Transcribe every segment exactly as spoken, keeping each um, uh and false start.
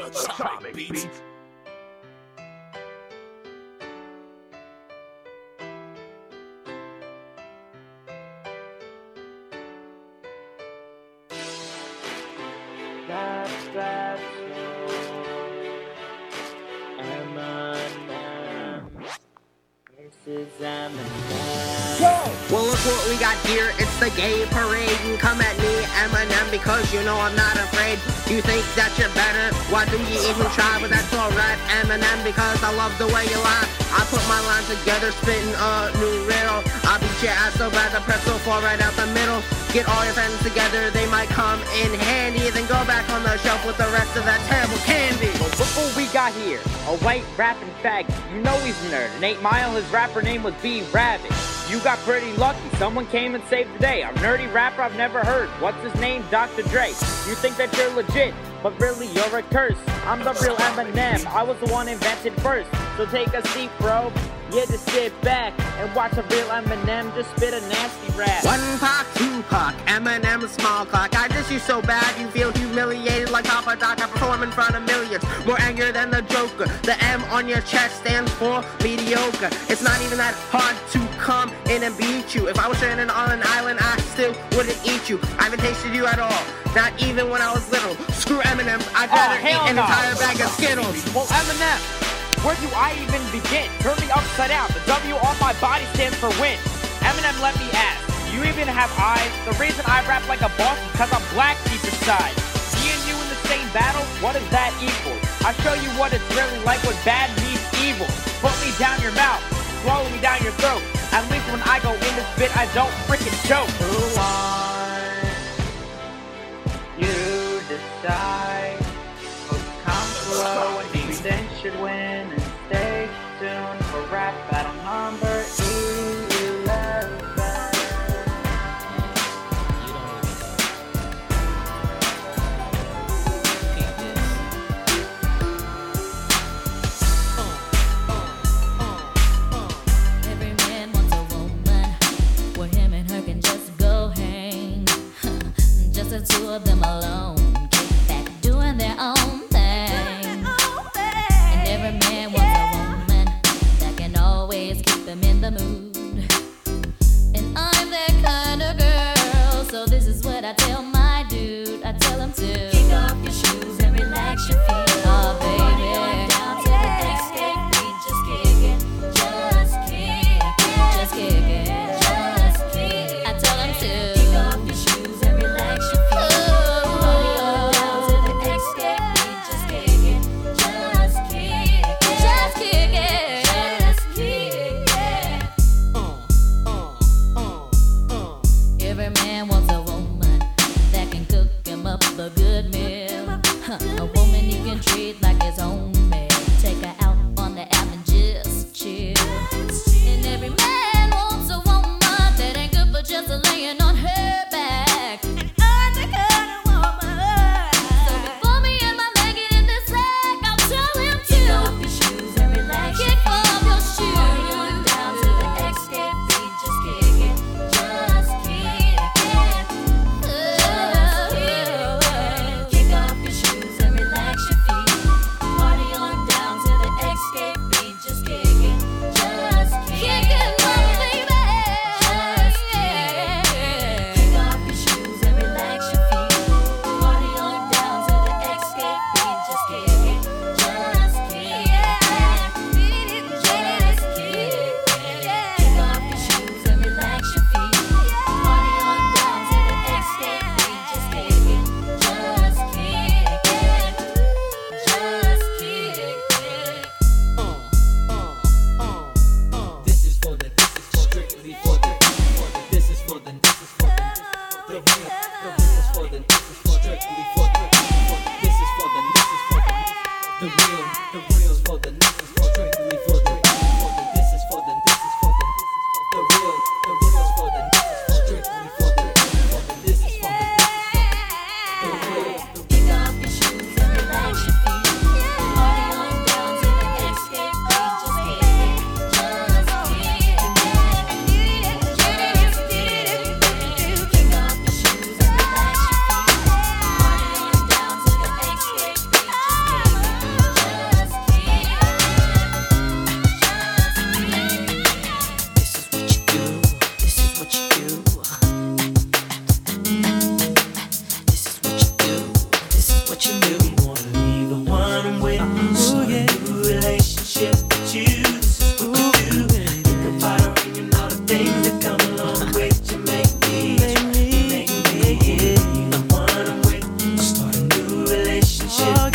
Atomic Beats. That's that's Eminem. This is Eminem. Well, look what we got here. It's the gay parade. You come at me, Eminem, because you know I'm not afraid. You think that you're better? Why do you even try? But that's alright, Eminem, because I love the way you lie. I put my lines together, spitting a new riddle. I'll beat your ass so bad the pretzel fall right out the middle. Get all your friends together, they might come in handy. Then go back on the shelf with the rest of that terrible candy. Well, look what we got here. A white rapping faggot. You know he's a nerd. In eight Mile, his rapper name was B Rabbit. You got pretty lucky. Someone came and saved the day. A nerdy rapper I've never heard. What's his name? Doctor Dre. You think that you're legit, but really you're a curse. I'm the real Eminem. I was the one invented first. So take a seat, bro. Yeah, just sit back and watch a real Eminem just spit a nasty rap. One Pac, two Pac, Eminem, small clock. I diss you so bad you feel humiliated like Papa Doc. I perform in front of millions, more angrier than the Joker. The M on your chest stands for mediocre. It's not even that hard to come in and beat you. If I was stranded on an island, I still wouldn't eat you. I haven't tasted you at all, not even when I was little. Screw Eminem, I'd rather Oh, eat hell an no. entire bag of Skittles. Well, Eminem, where do I even begin? Turn me upside down. The W on my body stands for win. Eminem, let me ask, do you even have eyes? The reason I rap like a boss is because I'm black deep inside. Me and you in the same battle, what does that equal? I show you what it's really like when bad meets evil. Put me down your mouth, swallow me down your throat. At least when I go in this bit, I don't freaking choke. Who won? You decide. Come slow and you then should win. And stay tuned for rap battle number eleven. Every man wants a woman where him and her can just go hang. Just the two of them alone, kick back, doing their own thing. And every man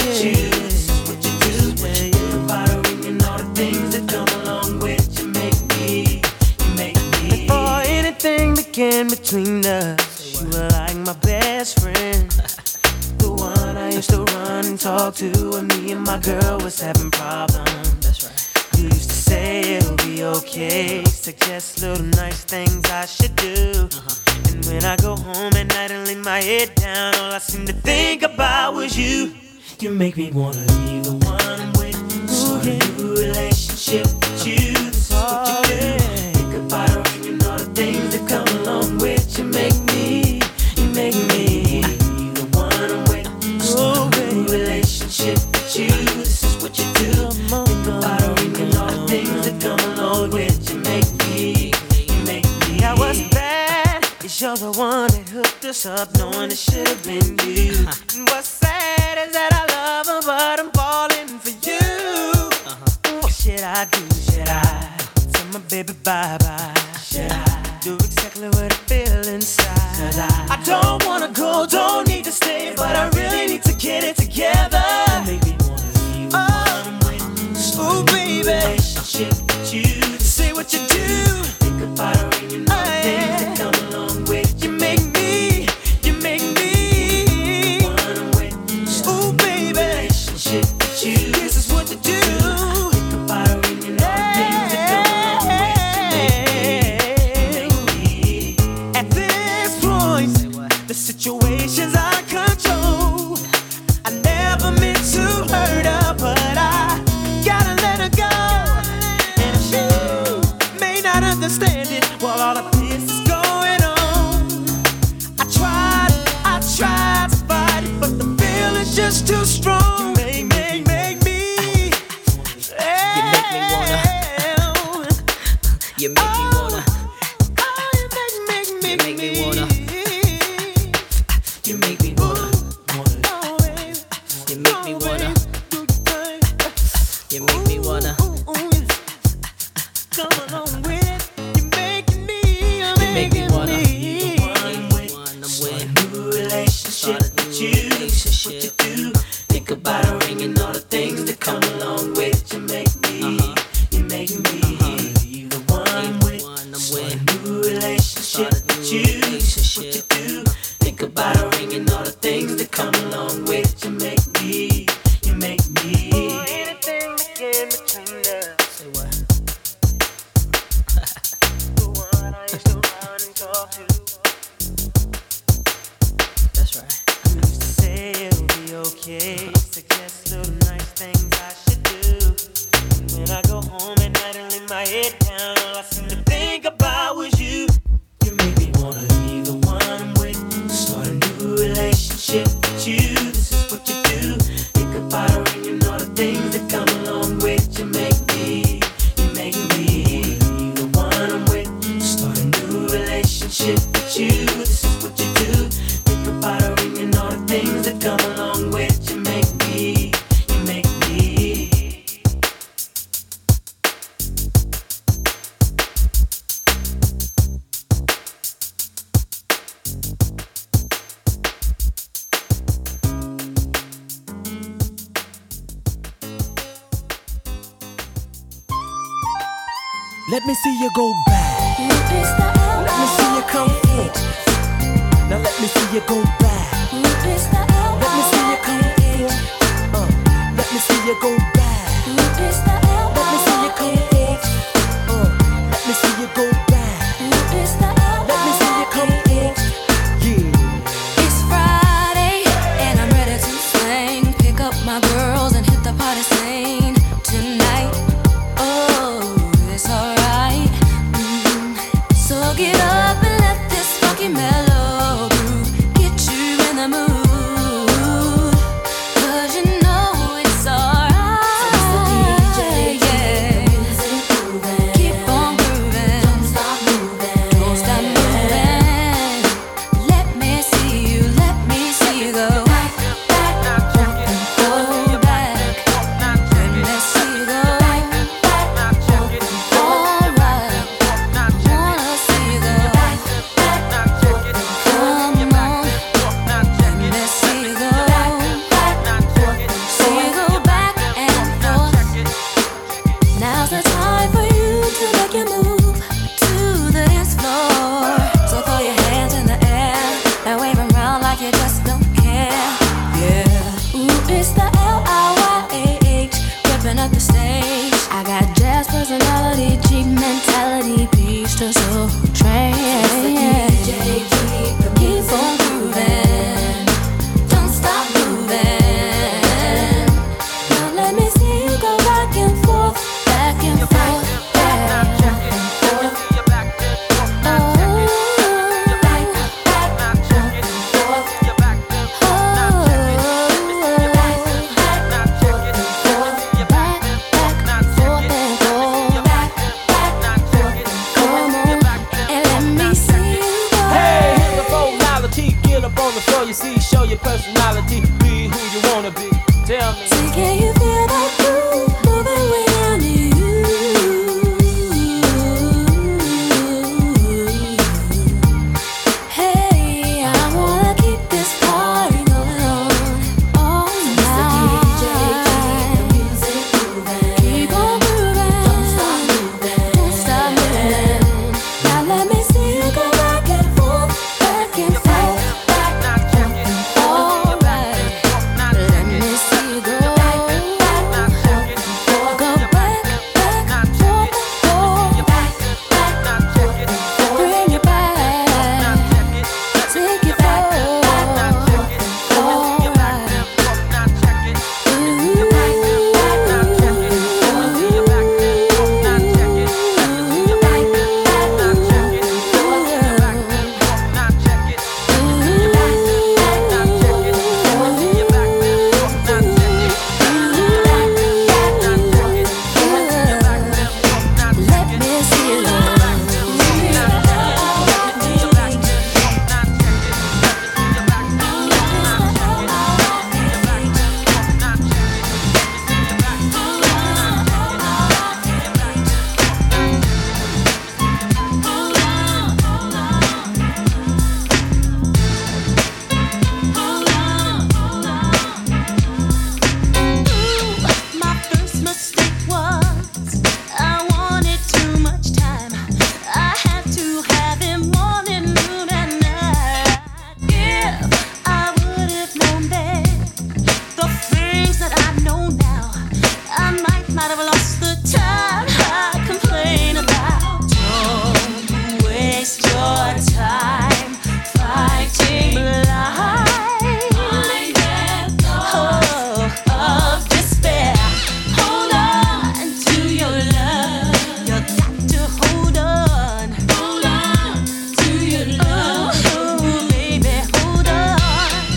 with you. This is what you do, what you do about a ring and all the things that come along with you. Make me, you make me. And for anything that came between us, you were like my best friend. The one I used to run and talk to when me and my girl was having problems. That's right. You used to say it'll be okay, suggest little nice things I should do. Uh-huh. And when I go home at night and lay my head down, all I seem to think about was you. You make me wanna leave the one I'm with, start a new relationship with you. This is what you do. Think about a ring and all the things that come along with you. Make me, you make me leave the one I'm with, start a new relationship with you. This is what you do. Think about a ring and all the things that come along with you. Make me, you make me. Now what's bad is you're the one that hooked us up, knowing it should have been you. And what's sad is that I love her, but I'm falling for you. Uh-huh. What should I do? Should I tell my baby bye-bye? Should I do exactly what I feel inside? Should I? I don't wanna go, don't need to stay, but I really need to get it together. Make me wanna leave the one with. Ooh, baby, relationship with you. Say what you do. Think about a ring and all the things that come along with you. Make me, you make me the one I'm with. Ooh, baby, relationship with you. This is what you do. Think about a ring and all the things that come along with you. Make me, you make me. At this point, the situation's out of control. I never meant to hurt her, but I gotta let her go. And she may not understand it while all of this is going on. I tried, I tried to fight it, but the feeling's just too strong. You make, make, make me. You make me wanna. You make me wanna. Oh, you make, make, make, you make me wanna. You make me wanna. You make me wanna. You make me wanna. Come along with it. You making me. You make me wanna. You the one with. Start a new relationship with you. This is what you do. Think about a ring and all the things that come along with you. Make me. You make me. You the one with. Start a new relationship with you. This is what you do. Think about a ring and all the things that come along with you. Make me, you make me. Oh, anything that came between us. Say what? The one I used to run and talk to. That's right. I used to say it'll be okay, suggest little nice things I should do. When I go home at night and lay my head down, all I seem to think about was you. You make me wanna leave the one I'm with, start a new relationship with you. This is what you do. Think about a ring and all the things that come along with you. Make me, you make me leave the one I'm with, start a new relationship with you. This is what you do. Think about a ring and all the things that come along with you. Make me, you make me. Let me see you go back. Let me see you come forth. Now let me see you go back. Let me see you come forth. Uh, let me see you go back. Let me see you come forth. Uh, let me see you go back. Let me see you come forth. Yeah. It's Friday and I'm ready to slang. Pick up my girls and hit the party scene tonight. Oh, it's alright. Mm. So get up and let this funky mellow groove get you in the mood. you move to the dance floor. So throw your hands in the air and wave 'em around like you just don't care. Yeah. Ooh, it's the L I Y A H, ripping up the stage. I got jazz personality, cheap mentality, peace to soul train. D J, keep, keep on grooving, don't stop moving. Now let me see you go back and forth, back and forth, back and forth. You see, show your personality, be who you wanna be. Tell me. So can you feel that groove moving within you? Hey, I wanna keep this party going on all night. D J, keep the music moving, keep on moving, don't stop moving, don't stop moving. Now let me see you go back and forth, back and forth.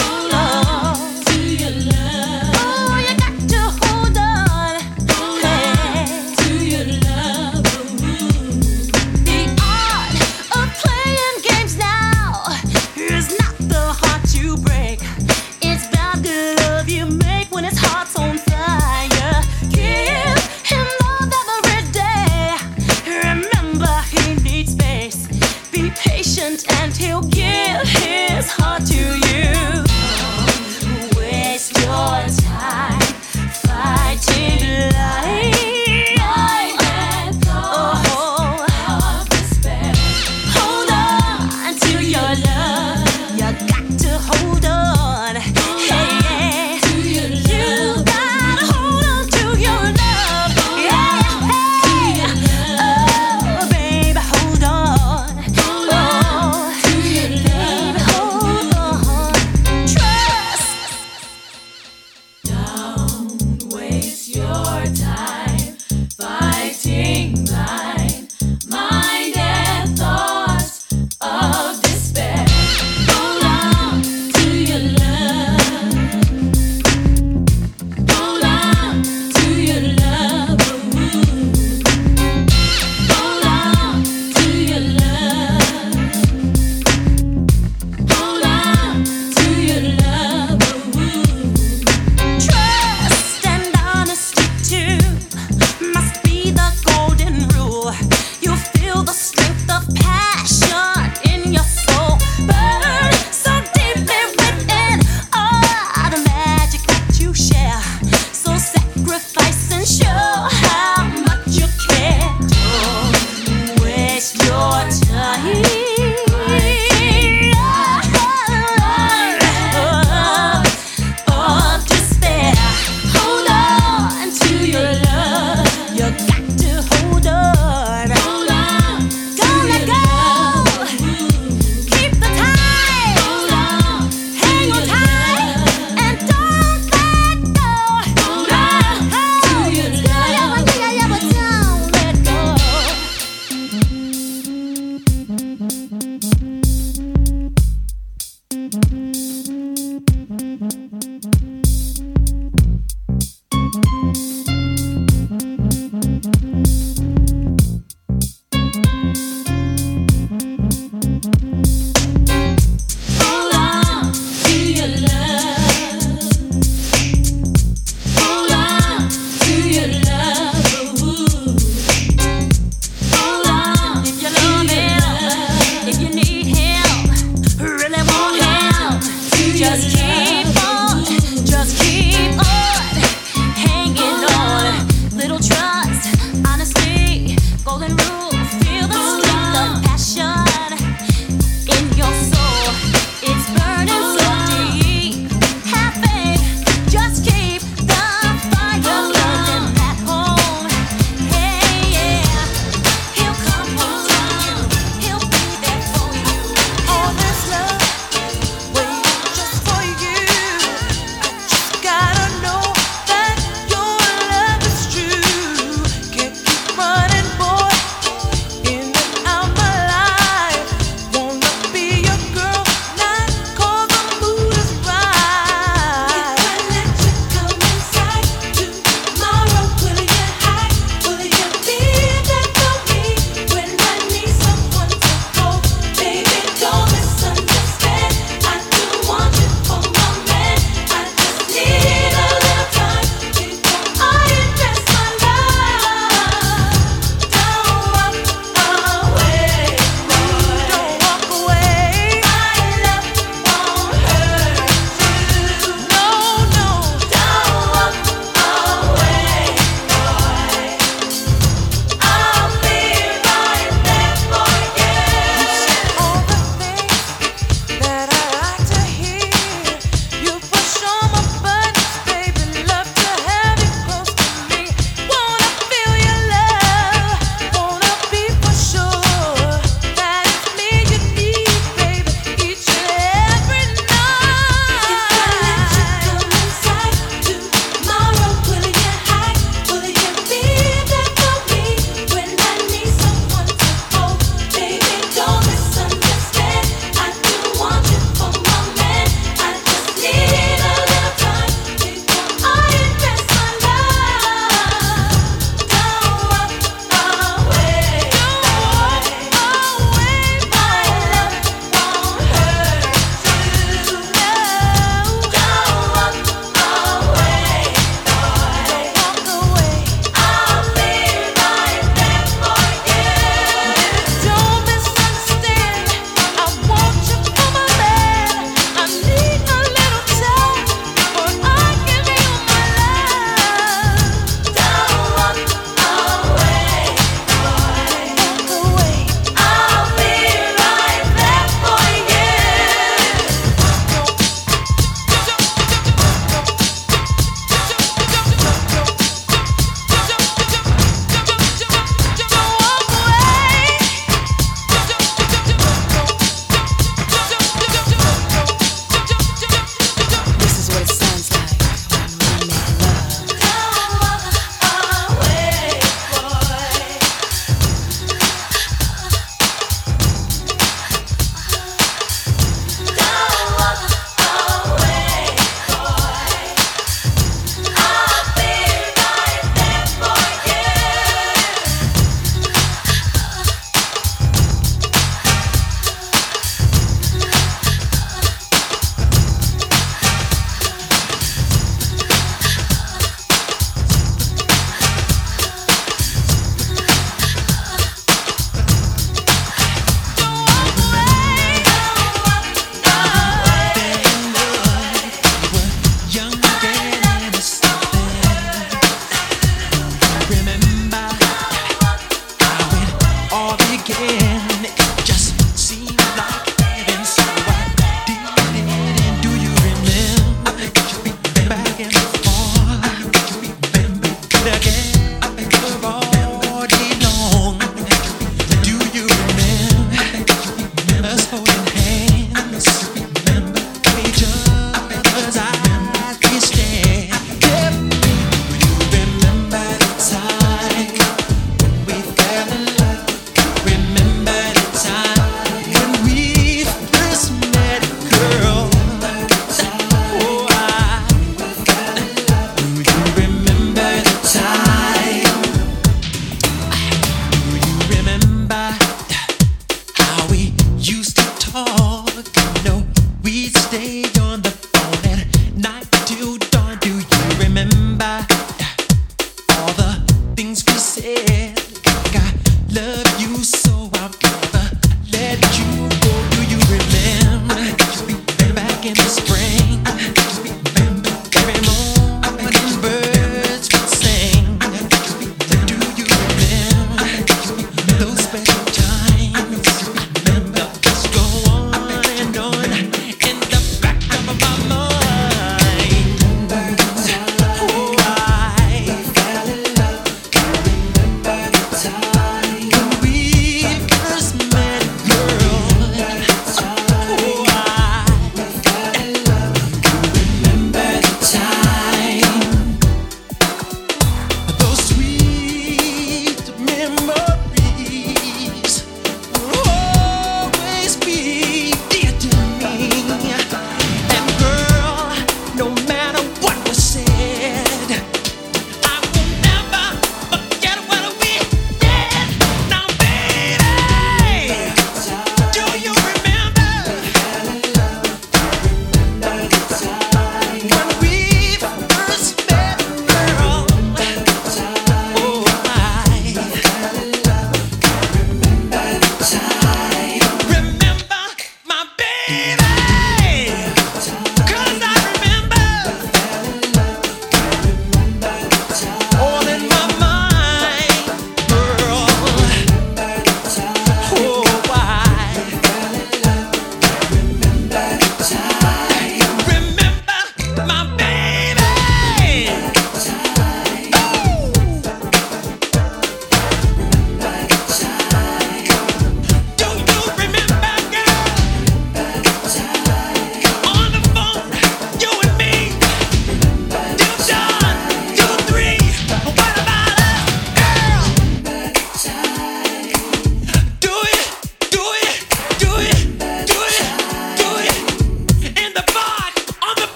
Hey.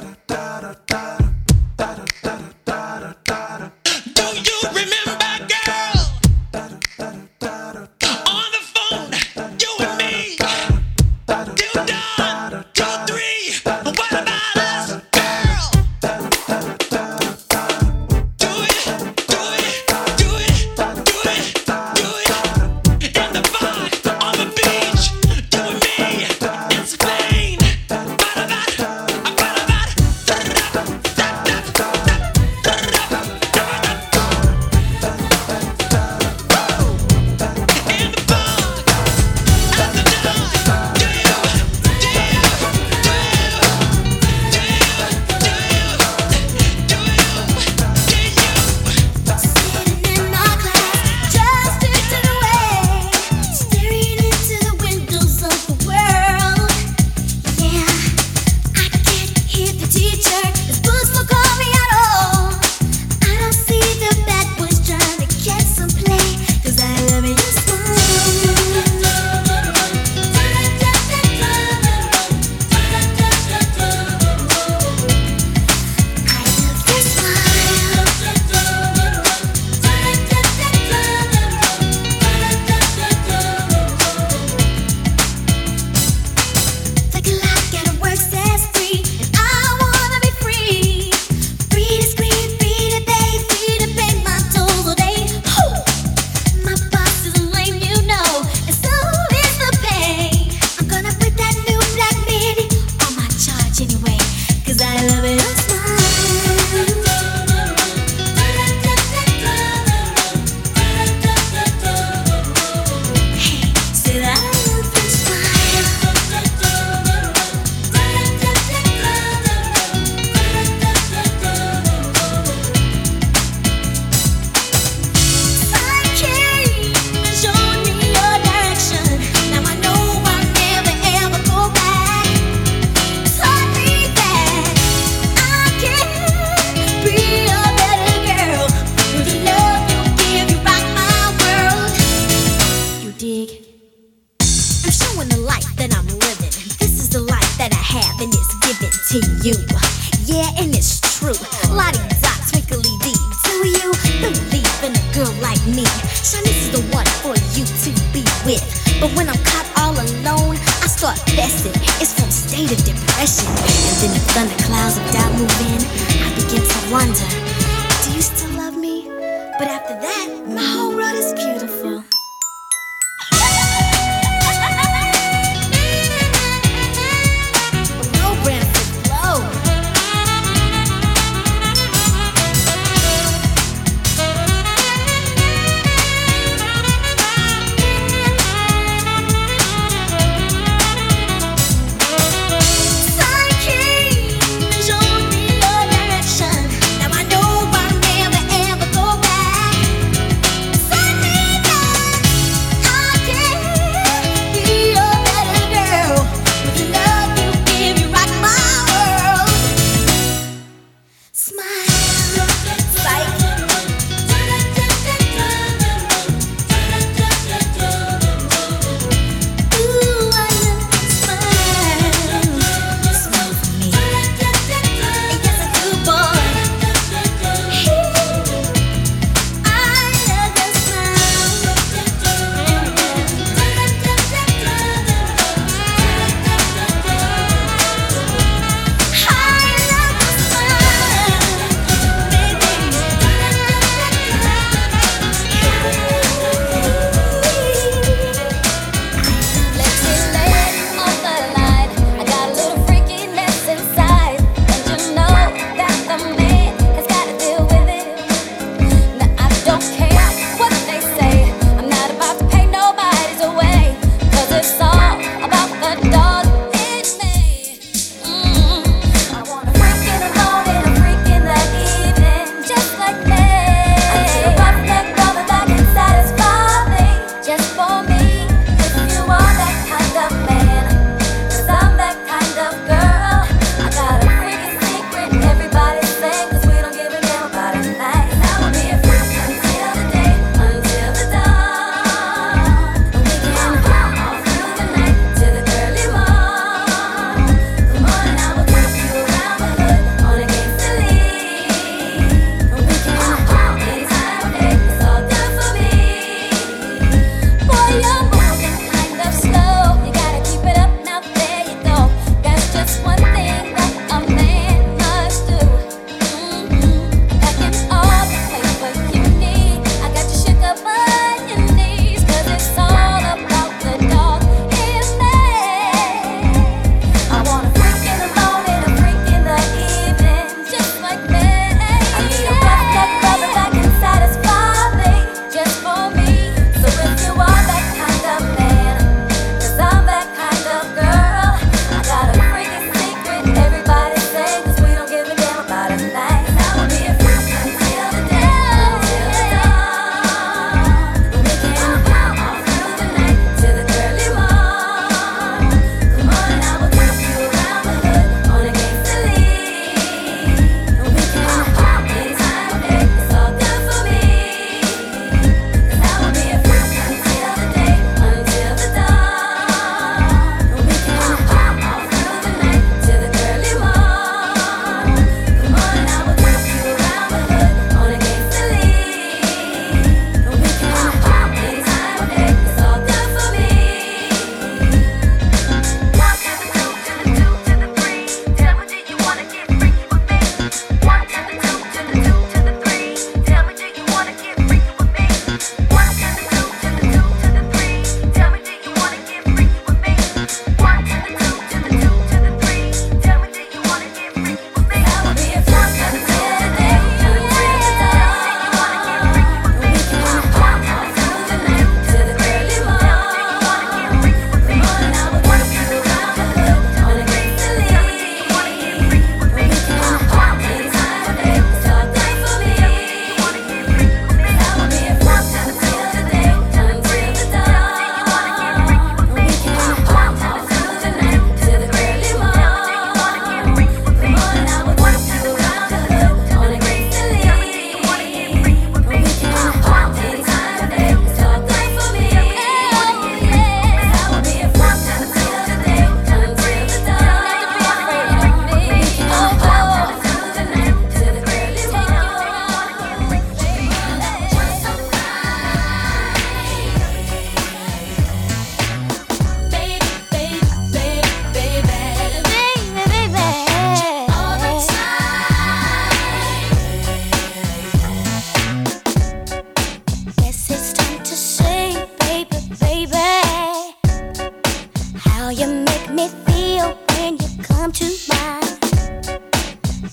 Showed me your direction. Now I know I'll never ever go back.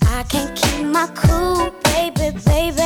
I can't keep my cool, baby, baby.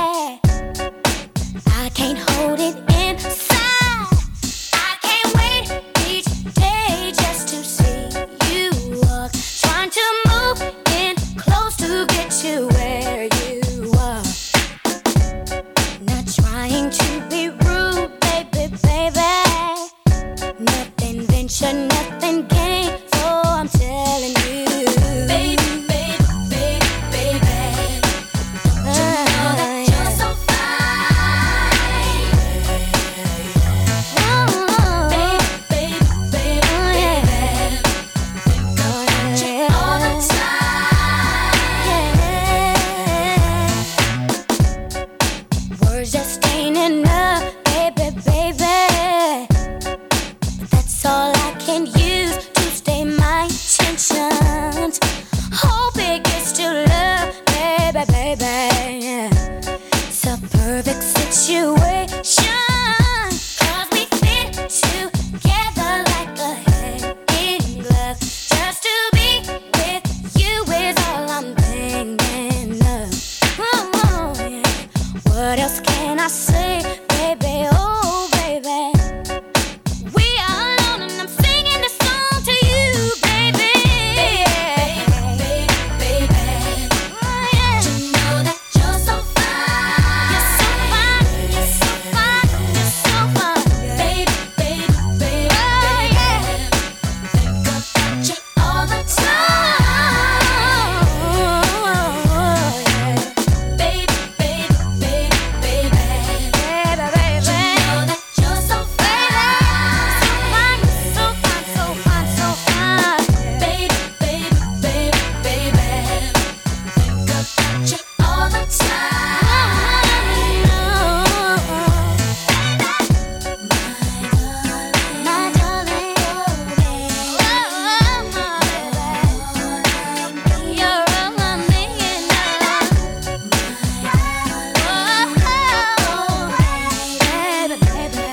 I can't hold it inside. I can't wait each day just to see you walk. Trying to move in close to get you where you are. Not trying to be rude, baby, baby. Nothing venture, nothing gain. So I'm telling you, baby, baby, baby, baby. Don't you know that you're so fine? Oh, baby, baby, baby, baby. Think about you all the time. Words just ain't enough, baby, baby. That's all I can use to stay my intentions. Hope it gets to love, baby, baby. It's a perfect situation. Cause we fit together like a hand in glove. Just to be with you is all I'm thinking of. Oh, yeah. What else can I say, baby? Oh, baby. We are alone and I'm singing this song to you, baby. Baby, baby, baby. Oh, yeah. Don't you know that you're so fine? You're so fine, you're so fine, you're so fine. Baby, baby, baby, oh, yeah. Think about you all the time. Oh, yeah. Baby, baby, baby, baby. Baby, baby. Don't you know that you're so fine? So fine, so fine, so fine, so fine. Baby, baby, baby, baby. Think about you all the time. My darling, you're all I'm thinking of. Baby, baby.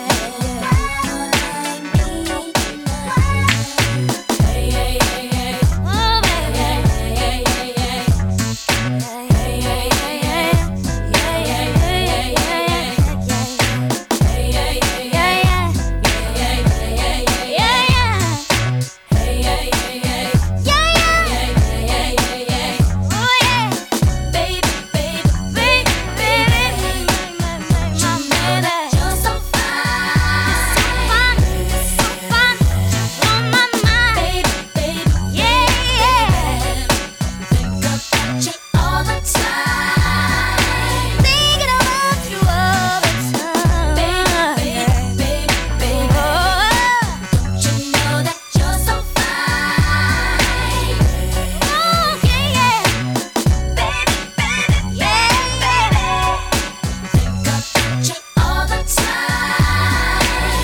Hey, hey, hey, hey. Oh, baby. Hey, hey, hey, hey. Hey, hey, hey, hey. Yeah, yeah, yeah, yeah, yeah, yeah. Hey, hey, hey, hey. Yeah, yeah. Yeah, yeah, yeah, yeah, yeah, yeah. Hey, hey, hey, hey. Yeah, yeah. Yeah, yeah, yeah, yeah. Oh, yeah. Baby, baby, baby, baby. You know that you're so fine. You're so fine, you're so fine. You're on my mind. Baby, baby, yeah, yeah. Think about you all the time. Thinking about you all the time. Baby, baby, baby, baby. Don't you know that you're so fine? Oh, yeah, yeah. Baby, baby, yeah, baby. Think about you all the time.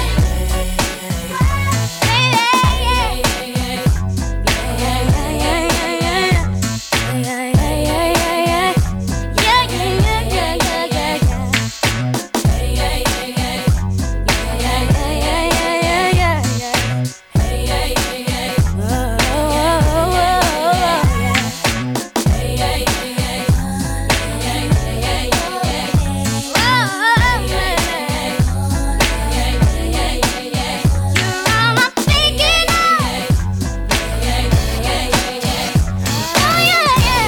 Baby, yeah, yeah, yeah. Yeah, yeah, yeah, yeah, yeah. Yeah, yeah, yeah, yeah, yeah. Yeah, yeah, yeah, yeah, yeah, yeah, yeah. Hey, hey, hey, hey. Yeah, yeah, yeah, yeah, yeah, yeah, yeah. Hey, hey, hey, hey. Oh, oh, oh, oh, yeah. Hey, hey, hey, hey. Yeah, yeah, yeah, yeah, yeah, yeah. Oh, yeah. Yeah, yeah, yeah, yeah, yeah. You're all I'm thinking of. Yeah, yeah, yeah, yeah, yeah. Oh, yeah, yeah.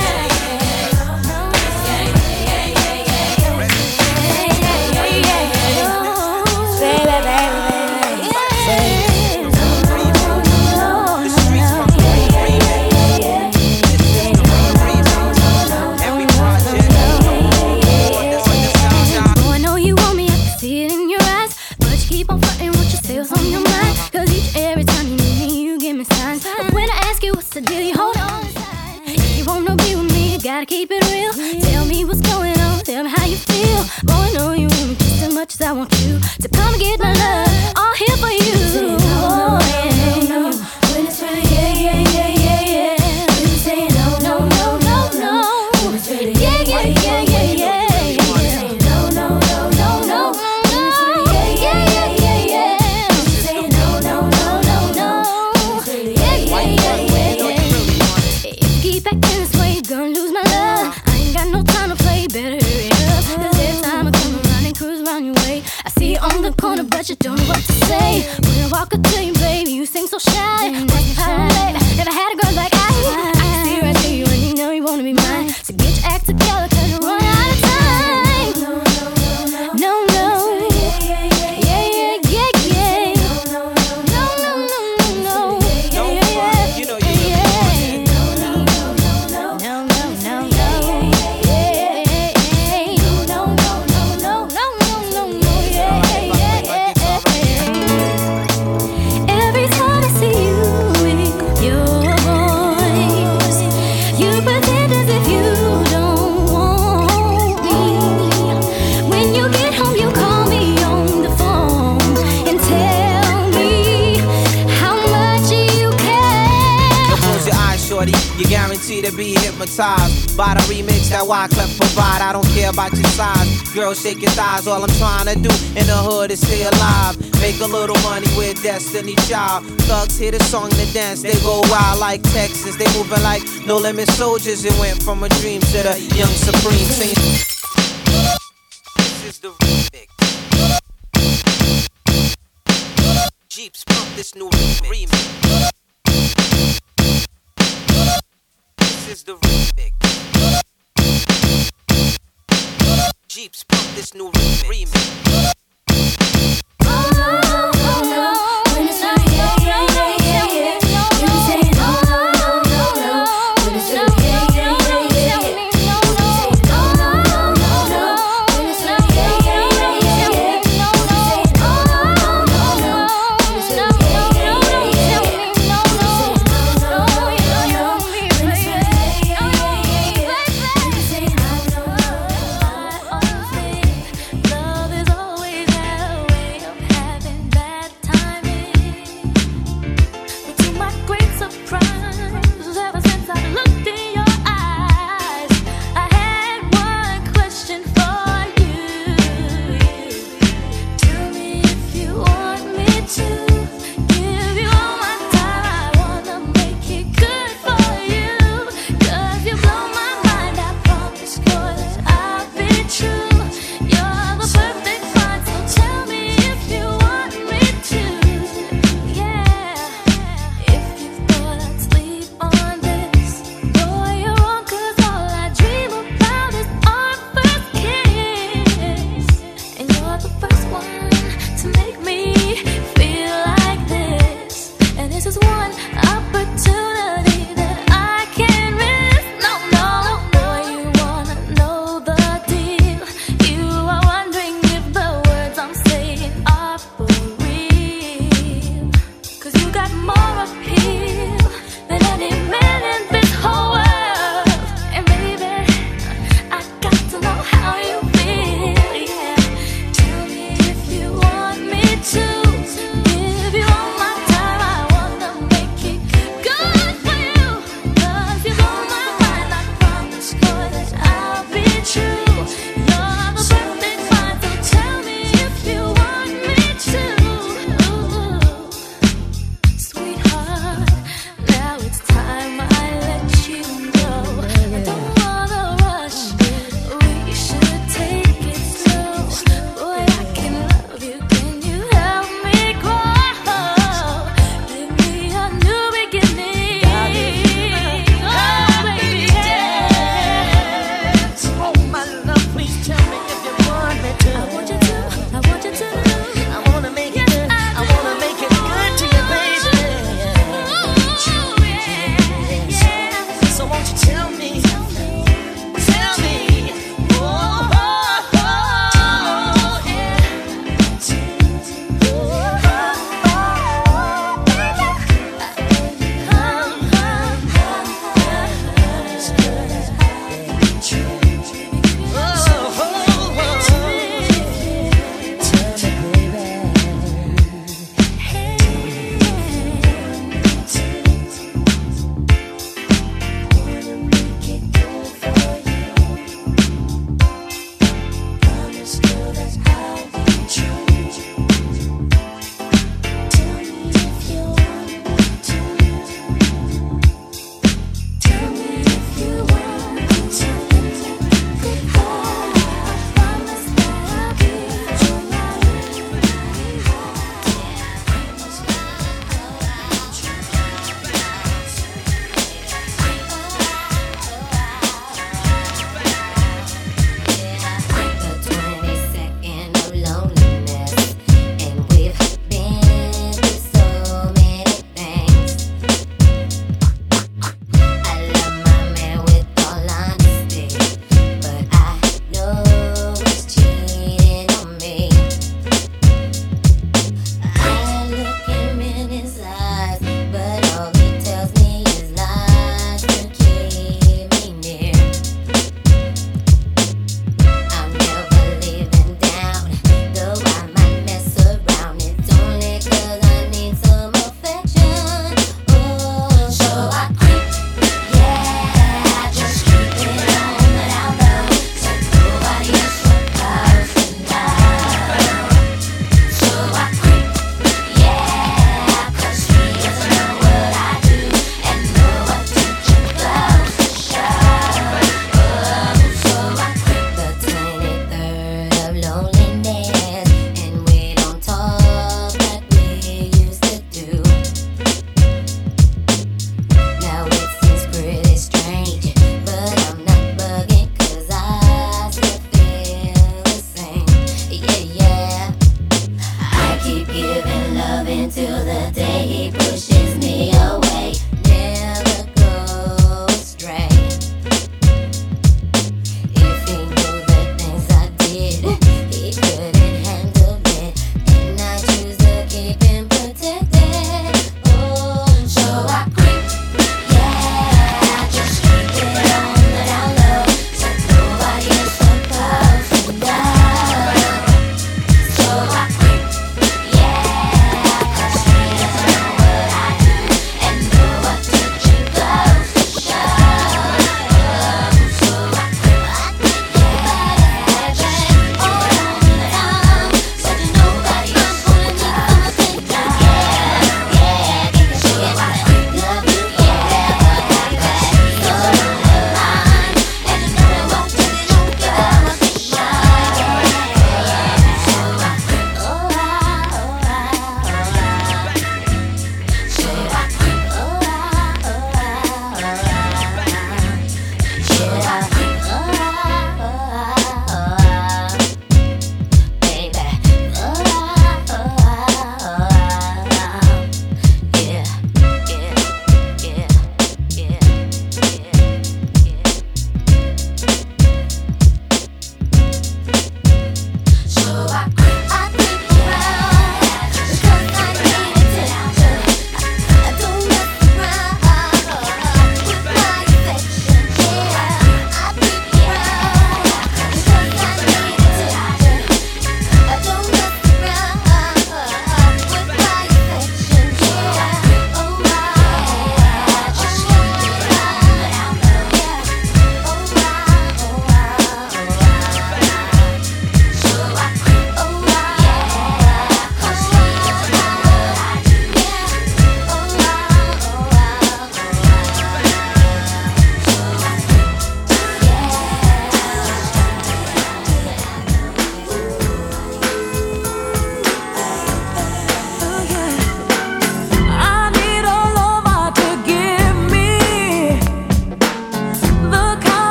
Oh, I know you want me, I can see it in your eyes. But you keep on fronting what you say, what's on your mind. Cause each and every time you need me, you give me signs. But when I ask you what's the deal, you hold on tight. If you wanna be with me, you gotta keep it real. Tell me what's going on, tell me how you feel. Boy, I know you want me just as much as I want you. So come and get my love, all here for you. Oh, yeah. When it's really, yeah, yeah, yeah, yeah, yeah. When you say no, no, no, no, no. When it's really, yeah, yeah, yeah, yeah, yeah. No, no, no, no, no. Yeah, yeah, yeah, yeah, yeah. No, no, no, no, no. Yeah, yeah, yeah, yeah, yeah. If you keep acting this way, you're gonna lose my love. but you don't know what to say. When I walk up to you, baby, you seem so shy. That's fine, baby. Never had a girl like I. I can see right through you and you know you wanna be mine. So get your act together, cause you're running out of time. No, no. Yeah, yeah, yeah, yeah. No, no, no, no, no. Yeah, yeah, you know you yeah. No, no, no, no, no, no. Yeah, no, no, no, no, no, no, no. Yeah, yeah, yeah. Every time I see you with your voice, you pretend as if you don't want me. When you get home, you call me on the phone and tell me how much you care. Close your eyes, shorty. You're guaranteed to be hypnotized by the remix that Wyclef provide. I don't care about your size. Girl, shake your thighs. All I'm trying to do in the hood is stay alive. Make a little money with Destiny Child. Thugs hear the song to dance. They go wild like Texas. They moving like No Limit Soldiers. It went from a dream to the Young Supreme. Singing. This is the remix. Jeeps pump this new remix. This is the remix. Jeeps pump this new remix. Oh no, oh no, when it's not yeah, yeah, yeah, yeah, yeah. You be saying oh no, no, no, when it's not yeah, yeah, yeah, yeah, yeah. You be saying oh no, no, no, when it's not yeah, yeah, yeah, yeah, yeah. You be saying oh no, no, no, when it's not yeah, yeah, yeah, yeah, yeah. You be saying oh no, no, no, when it's not yeah, yeah, yeah, yeah. You be saying I know, I think love is always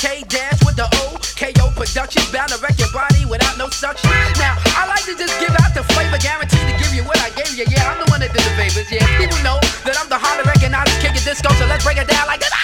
K dash with the O, K O production, bound to wreck your body without no suction. Now, I like to just give out the flavor, guaranteed to give you what I gave you. Yeah, I'm the one that did the favors. Yeah, people know that I'm the hard to recognize king of disco, so let's break it down like this.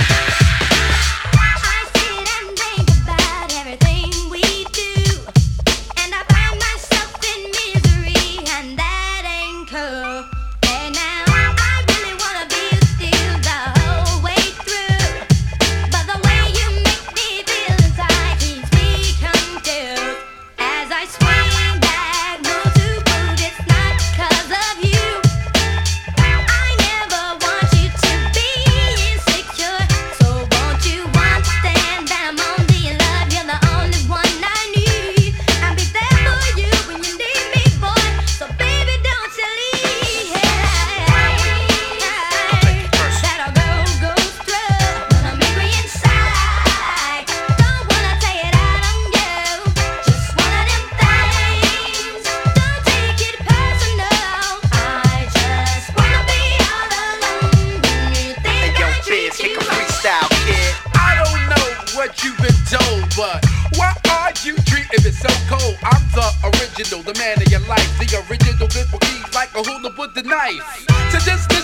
The man of your life, the original Pitbull Keys like a hula with the knife. So just